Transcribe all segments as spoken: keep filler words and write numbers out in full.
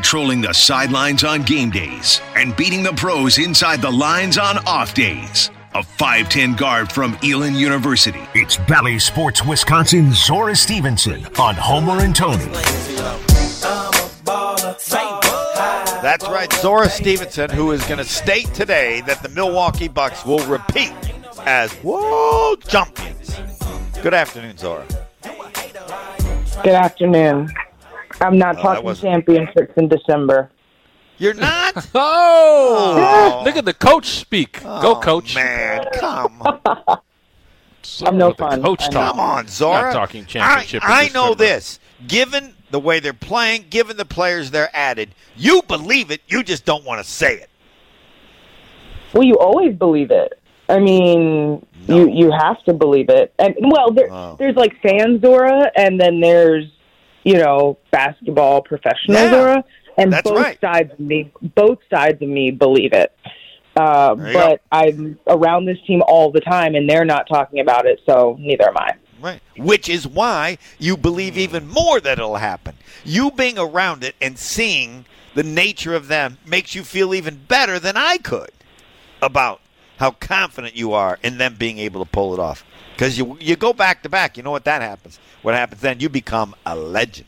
patrolling the sidelines on game days and beating the pros inside the lines on off days. A five ten guard from Elon University. It's Bally Sports Wisconsin, Zora Stevenson on Homer and Tony. That's right, Zora Stevenson, who is going to state today that the Milwaukee Bucks will repeat as world champions. Good afternoon, Zora. Good afternoon. I'm not Oh, talking was- championships in December. You're not? Oh, Oh. look at the coach speak. Go, Oh, coach. Man, come on. So I'm no with the fun. Coach I know. talk. Come on, Zora. Not talking championship. in I, I know December. this. Given the way they're playing, given the players they're added, you believe it. You just don't want to say it. Well, you always believe it. I mean, No. you you have to believe it. And well, there, Oh. there's like fan Zora, and then there's you know basketball professional Yeah, Zora, and that's both right. sides of me, both sides of me believe it. Uh, There you but I'm around this team all the time, and they're not talking about it, so neither am I. Right. Which is why you believe even more that it'll happen. You being around it and seeing the nature of them makes you feel even better than I could about how confident you are in them being able to pull it off. Because you you go back to back, you know what that happens. What happens then? You become a legend.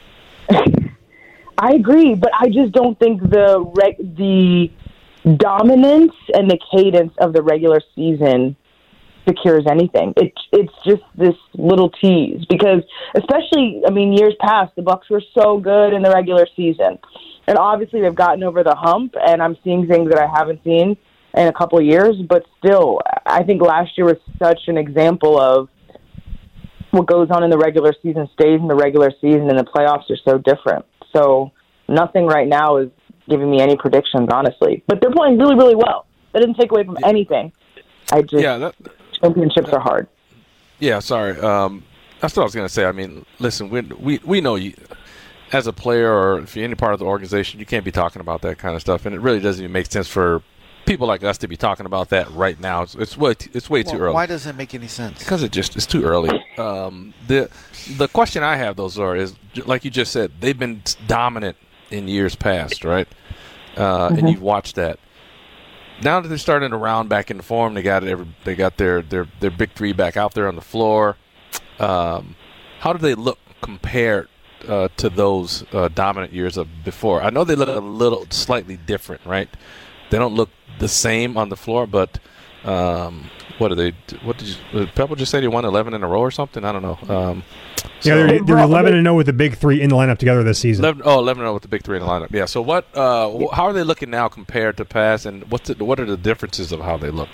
I agree, but I just don't think the reg- the dominance and the cadence of the regular season secures anything. It, it's just this little tease because, especially, I mean, years past, the Bucks were so good in the regular season, and obviously they've gotten over the hump. And I'm seeing things that I haven't seen in a couple of years, but still, I think last year was such an example of what goes on in the regular season stays in the regular season, and the playoffs are so different. So nothing right now is giving me any predictions, honestly. But they're playing really, really well. That doesn't take away from anything. I just Yeah, that, championships are hard. yeah. Sorry, um, that's what I was going to say. I mean, listen, we we we know you as a player, or if you're any part of the organization, you can't be talking about that kind of stuff, and it really doesn't even make sense for people like us to be talking about that right now. It's it's way t- it's way too Well, early. why does it make any sense? Because it just it's too early. Um, the the question I have though, Zora, is like you just said, they've been dominant in years past, right? Uh, Mm-hmm. And you've watched that. Now that they're starting to round back into form, they got it. Every, they got their, their their big three back out there on the floor. Um, how do they look compared uh, to those uh, dominant years of before? I know they look a little slightly different, right? They don't look the same on the floor, but. Um, what are they? What did you? Did Pebble just say they won eleven in a row or something? I don't know. Um, Yeah, they're, they're eleven and zero with the big three in the lineup together this season. eleven, oh, eleven and zero with the big three in the lineup. Yeah. So what? Uh, wh- how are they looking now compared to past? And what's the, what are the differences of how they look?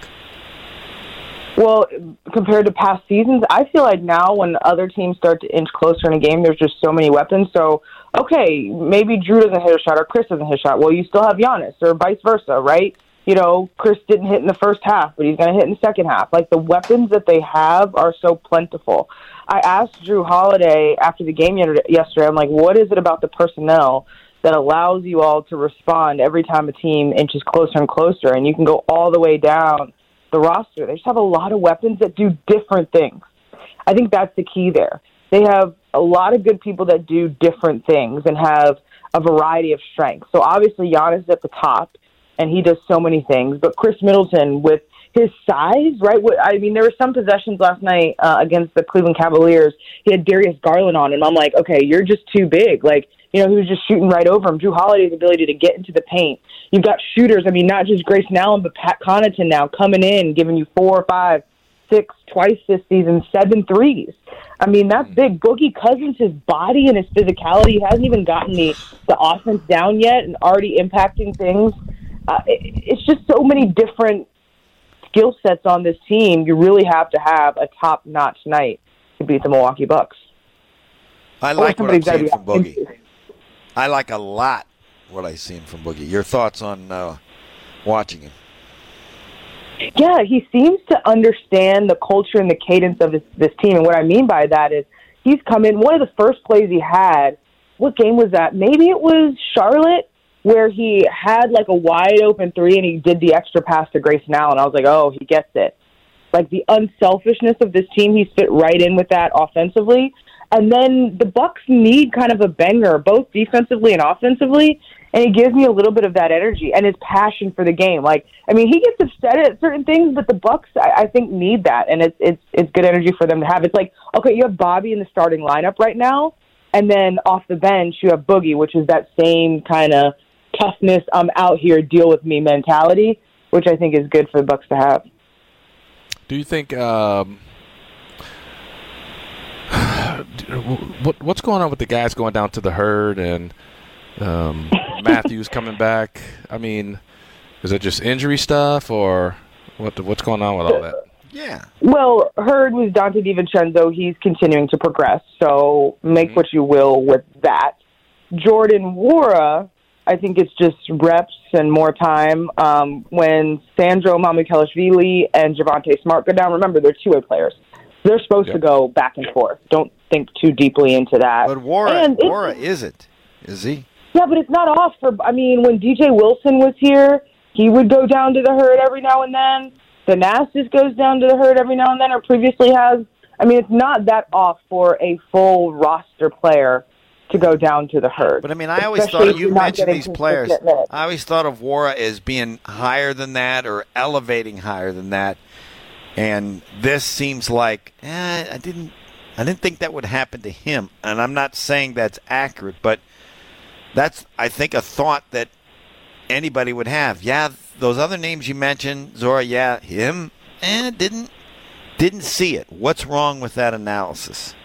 Well, compared to past seasons, I feel like now when other teams start to inch closer in a game, there's just so many weapons. So, okay, maybe Drew doesn't hit a shot or Chris doesn't hit a shot. Well, you still have Giannis or vice versa, right? You know, Chris didn't hit in the first half, but he's going to hit in the second half. Like, the weapons that they have are so plentiful. I asked Drew Holiday after the game yesterday, I'm like, what is it about the personnel that allows you all to respond every time a team inches closer and closer? And you can go all the way down the roster. They just have a lot of weapons that do different things. I think that's the key there. They have a lot of good people that do different things and have a variety of strengths. So obviously Giannis is at the top, and he does so many things. But Chris Middleton, with his size, right? I mean, there were some possessions last night uh, against the Cleveland Cavaliers. He had Darius Garland on him. I'm like, okay, you're just too big. Like, you know, he was just shooting right over him. Drew Holiday's ability to get into the paint. You've got shooters. I mean, not just Grayson Allen, but Pat Connaughton now coming in, giving you four or five, six, twice this season, seven threes. I mean, that's big. Boogie Cousins, his body and his physicality, he hasn't even gotten the, the offense down yet and already impacting things. Uh, it, it's just so many different skill sets on this team. You really have to have a top-notch night to beat the Milwaukee Bucks. I like what I'm somebody's gotta seeing be from Boogie. offensive. I like a lot what I've seen from Boogie. Your thoughts on uh, watching him? Yeah, he seems to understand the culture and the cadence of this, this team. And what I mean by that is he's come in, one of the first plays he had, what game was that? Maybe it was Charlotte, where he had like a wide open three and he did the extra pass to Grayson Allen. I was like, oh, he gets it. Like the unselfishness of this team, he's fit right in with that offensively. And then the Bucks need kind of a banger, both defensively and offensively, and he gives me a little bit of that energy and his passion for the game. Like, I mean, he gets upset at certain things, but the Bucks, I, I think, need that, and it's it's it's good energy for them to have. It's like, okay, you have Bobby in the starting lineup right now, and then off the bench you have Boogie, which is that same kind of toughness, I'm out here, deal with me mentality, which I think is good for the Bucks to have. Do you think um, what what's going on with the guys going down to the herd and um, Matthews coming back? I mean, is it just injury stuff or what? What's going on with all that? Yeah. Well, Hurd was Dante DiVincenzo. He's continuing to progress, so make mm-hmm. what you will with that. Jordan Nwora, I think it's just reps and more time. Um, when Sandro Mamukelashvili and Javonte Smart go down, remember, they're two-way players. They're supposed yep. to go back and forth. Don't think too deeply into that. But Nwora, Nwora isn't, is he? Yeah, but it's not off for, I mean, when D J Wilson was here, he would go down to the herd every now and then. Thanasis goes down to the herd every now and then, or previously has. I mean, it's not that off for a full roster player to go down to the herd. But, I mean, I always Especially thought, you mentioned these players, minutes. I always thought of Nwora as being higher than that or elevating higher than that. And this seems like, eh, I didn't I didn't think that would happen to him. And I'm not saying that's accurate, but that's, I think, a thought that anybody would have. Yeah, those other names you mentioned, Zora, yeah, him, eh, didn't, didn't see it. What's wrong with that analysis?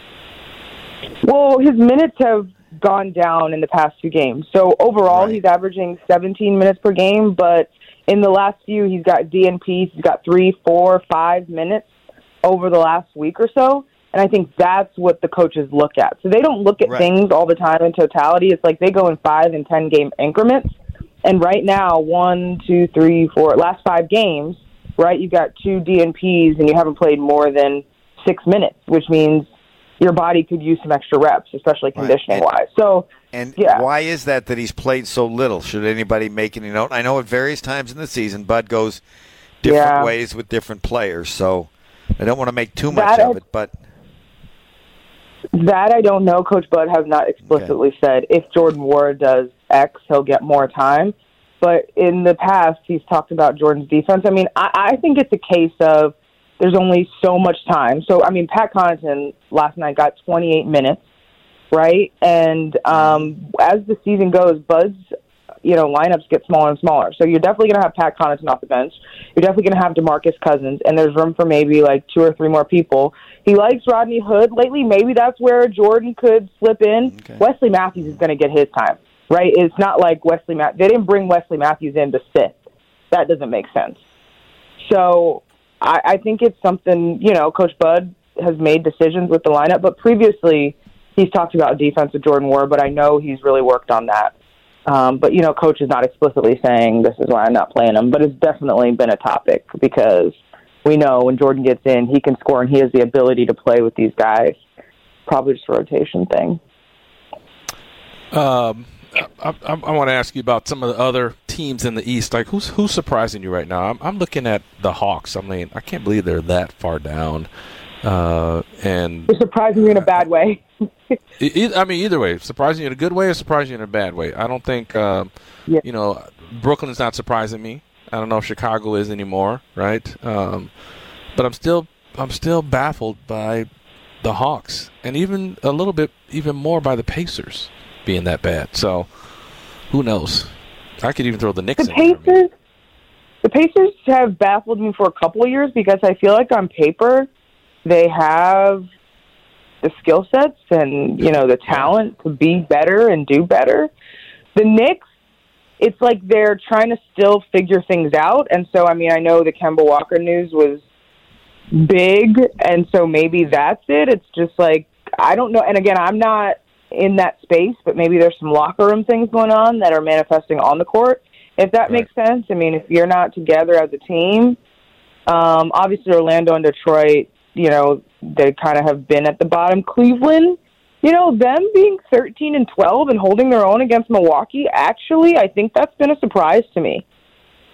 Well, his minutes have gone down in the past two games. So overall, right. he's averaging seventeen minutes per game, but in the last few, he's got D N Ps. He's got three, four, five minutes over the last week or so. And I think that's what the coaches look at. So they don't look at right. things all the time in totality. It's like they go in five and ten game increments. And right now, one, two, three, four, last five games, right, you've got two D N Ps and you haven't played more than six minutes, which means your body could use some extra reps, especially conditioning-wise. Right. So, and yeah. why is that that he's played so little? Should anybody make any note? I know at various times in the season, Bud goes different yeah. ways with different players, so I don't want to make too much that of it. But that I don't know. Coach Bud has not explicitly okay. said if Jordan Nwora does X, he'll get more time. But in the past, he's talked about Jordan's defense. I mean, I, I think it's a case of there's only so much time. So, I mean, Pat Connaughton last night got twenty-eight minutes, right? And um, as the season goes, Bud's, you know, lineups get smaller and smaller. So you're definitely going to have Pat Connaughton off the bench. You're definitely going to have DeMarcus Cousins, and there's room for maybe like two or three more people. He likes Rodney Hood lately. Maybe that's where Jordan could slip in. Okay. Wesley Matthews is going to get his time, right? It's not like Wesley Matthews. They didn't bring Wesley Matthews in to sit. That doesn't make sense. So I, I think it's something, you know, Coach Bud has made decisions with the lineup, but previously he's talked about defense with Jordan Nwora, but I know he's really worked on that. Um, but, you know, Coach is not explicitly saying this is why I'm not playing him, but it's definitely been a topic because we know when Jordan gets in, he can score and he has the ability to play with these guys. Probably just a rotation thing. Um, I, I, I want to ask you about some of the other teams in the East. Like, who's who's surprising you right now? I'm, I'm looking at the Hawks. I mean, I can't believe they're that far down. Uh, and they're surprising you in a bad way. e- I mean, either way, surprising you in a good way or surprising you in a bad way. I don't think, um, yeah. you know, Brooklyn's not surprising me. I don't know if Chicago is anymore, right? Um, but I'm still, I'm still baffled by the Hawks, and even a little bit, even more by the Pacers being that bad. So, who knows? I could even throw the Knicks the in. Pacers, there, the Pacers have baffled me for a couple of years because I feel like on paper they have the skill sets and, you know, the talent to be better and do better. The Knicks, it's like they're trying to still figure things out. And so, I mean, I know the Kemba Walker news was big, and so maybe that's it. It's just like, I don't know. And again, I'm not in that space, but maybe there's some locker room things going on that are manifesting on the court, if that right. makes sense. I mean, if you're not together as a team, um, obviously Orlando and Detroit, you know, they kind of have been at the bottom. Cleveland, you know, them being thirteen and twelve and holding their own against Milwaukee, actually, I think that's been a surprise to me.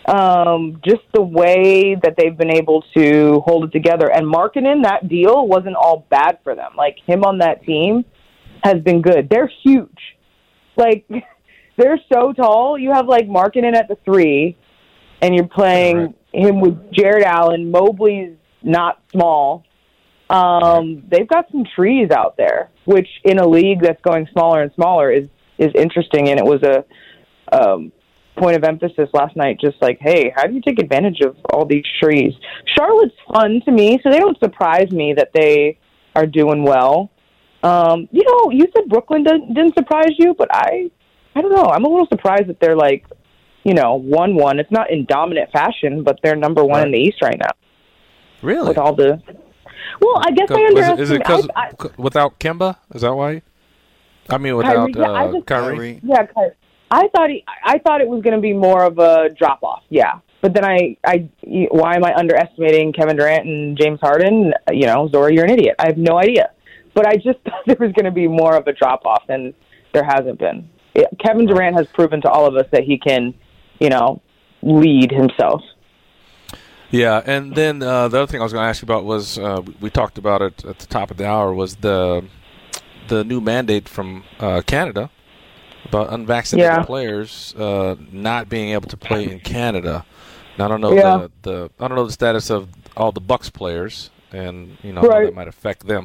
Um, just the way that they've been able to hold it together. And Markkanen, that deal wasn't all bad for them. Like, him on that team has been good. They're huge. Like, they're so tall. You have, like, Markkanen at the three, and you're playing right. him with Jared Allen. Mobley's not small. Um, they've got some trees out there, which in a league that's going smaller and smaller is, is interesting. And it was a um, point of emphasis last night, just like, hey, how do you take advantage of all these trees? Charlotte's fun to me, so they don't surprise me that they are doing well. Um, you know, you said Brooklyn didn't, didn't surprise you, but I, I don't know. I'm a little surprised that they're like, you know, one one. It's not in dominant fashion, but they're number one right. in the East right now. Really? With all the, well, I guess I underestimate. Is it because without Kemba? Is that why? I mean, without Kyrie, yeah, uh, I just, Kyrie. Yeah, Kyrie. I thought he, I thought it was going to be more of a drop off. Yeah, but then I, I, why am I underestimating Kevin Durant and James Harden? You know, Zora, you're an idiot. I have no idea. But I just thought there was going to be more of a drop off, and there hasn't been. It, Kevin Durant has proven to all of us that he can, you know, lead himself. Yeah, and then uh, the other thing I was going to ask you about was uh, we talked about it at the top of the hour was the the new mandate from uh, Canada about unvaccinated yeah. players uh, not being able to play in Canada. Now, I don't know yeah. the, the I don't know the status of all the Bucks players, and you know right. how that might affect them.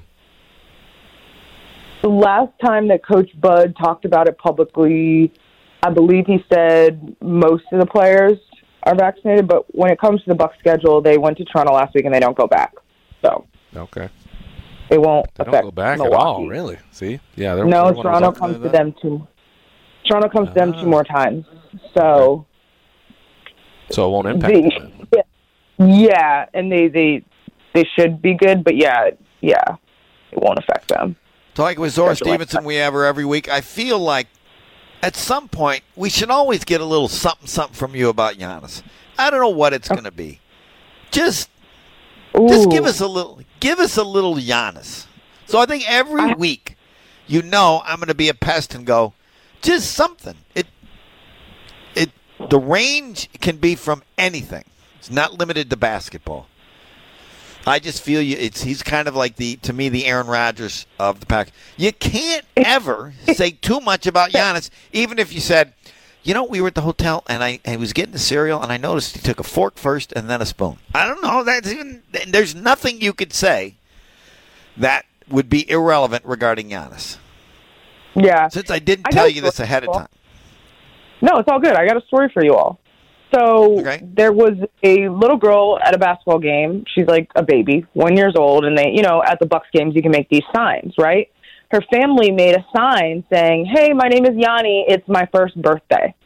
The last time that Coach Bud talked about it publicly, I believe he said most of the players are vaccinated, but when it comes to the Bucks schedule, they went to Toronto last week and they don't go back. So okay, it won't they affect don't go back Milwaukee. at all. Really? See, yeah, they're, no. they're Toronto comes to them two. Toronto comes to them two more times. So, so it won't impact the, them. Yeah, yeah, and they, they they should be good, but yeah, yeah, it won't affect them. Talking with Zora Stevenson, we have her every week. I feel like at some point we should always get a little something, something from you about Giannis. I don't know what it's going to be. Just, Ooh. just give us a little, give us a little Giannis. So I think every I, week, you know, I'm going to be a pest and go, just something. It, it, the range can be from anything. It's not limited to basketball. I just feel you. It's he's kind of like the to me the Aaron Rodgers of the pack. You can't ever say too much about Giannis, even if you said, you know, we were at the hotel and I, I was getting the cereal and I noticed he took a fork first and then a spoon. I don't know. That's even there's nothing you could say that would be irrelevant regarding Giannis. Yeah. Since I didn't I tell you this ahead of time. No, it's all good. I got a story for you all. So okay. There was a little girl at a basketball game. She's like a baby, one years old, and they, you know, at the Bucks games you can make these signs, right? Her family made a sign saying, "Hey, my name is Yanni. It's my first birthday."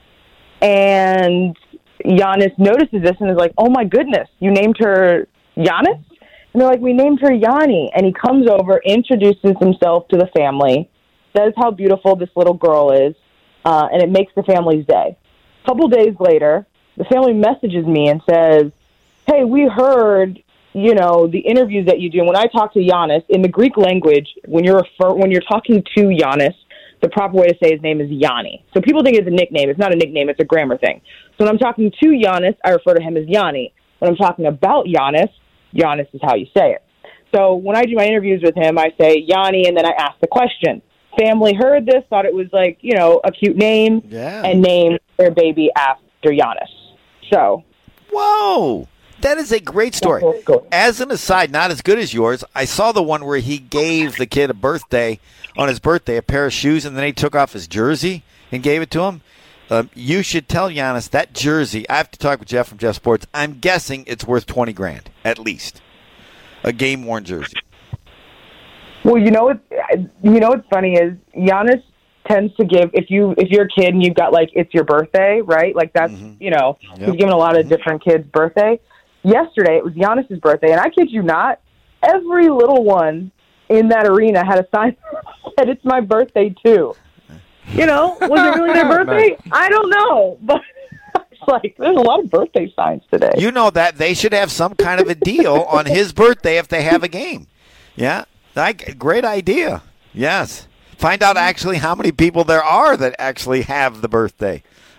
And Giannis notices this and is like, "Oh my goodness, you named her Giannis?" And they're like, "We named her Yanni." And he comes over, introduces himself to the family, says how beautiful this little girl is, uh, and it makes the family's day. A couple days later, the family messages me and says, "Hey, we heard, you know, the interviews that you do. When I talk to Giannis, in the Greek language, when you're refer- when you're talking to Giannis, the proper way to say his name is Yanni. So people think it's a nickname. It's not a nickname. It's a grammar thing. So when I'm talking to Giannis, I refer to him as Yanni. When I'm talking about Giannis, Giannis is how you say it. So when I do my interviews with him, I say Yanni, and then I ask the question. Family heard this, thought it was like, you know, a cute name, yeah. and named their baby after Giannis. So, whoa, that is a great story. As an aside, not as good as yours, I saw the one where he gave the kid a birthday, on his birthday, a pair of shoes, and then he took off his jersey and gave it to him. Um, you should tell Giannis that jersey. I have to talk with Jeff from Jeff Sports. I'm guessing it's worth twenty grand at least, a game worn jersey. Well, you know what? You know what's funny is Giannis tends to give if you if you're a kid and you've got like it's your birthday, right? Like that's mm-hmm. you know yep. he's given a lot of different kids' birthday. Yesterday it was Giannis's birthday, and I kid you not, every little one in that arena had a sign that said it's my birthday too. You know, was it really their birthday? I don't know, but it's like there's a lot of birthday signs today. You know that they should have some kind of a deal on his birthday if they have a game. Yeah. Like, great idea. Yes. Find out actually how many people there are that actually have the birthday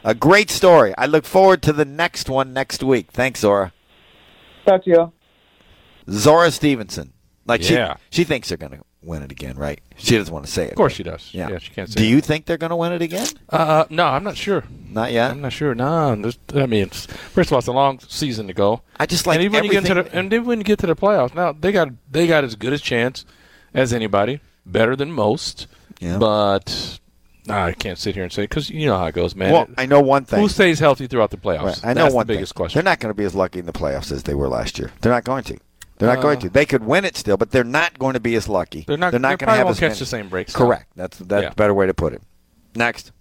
A great story. I look forward to the next one next week. Thanks, Zora. Talk to you. Zora Stevenson. Like Yeah. she, she thinks they're going to win it again, right? She doesn't want to say it. Of course she does. Yeah. Yeah, she can't say Do it. you think they're going to win it again? Uh, no, I'm not sure. Not yet. I'm not sure. No, there's- I mean, it's, first of all, it's a long season to go. I just like and even when you get into everything- the, and then when you get to the playoffs, now they got they got as good a chance as anybody, better than most. Yeah. But nah, I can't sit here and say because you know how it goes, man. Well, I know one thing. Who stays healthy throughout the playoffs? Right. I know That's one the biggest thing. question. They're not going to be as lucky in the playoffs as they were last year. They're not going to. They're not Uh, going to. They could win it still, but they're not going to be as lucky. They're not. They're not they going to probably have won't as catch many. the same breaks. Correct. That's that's Yeah. a better way to put it. Next.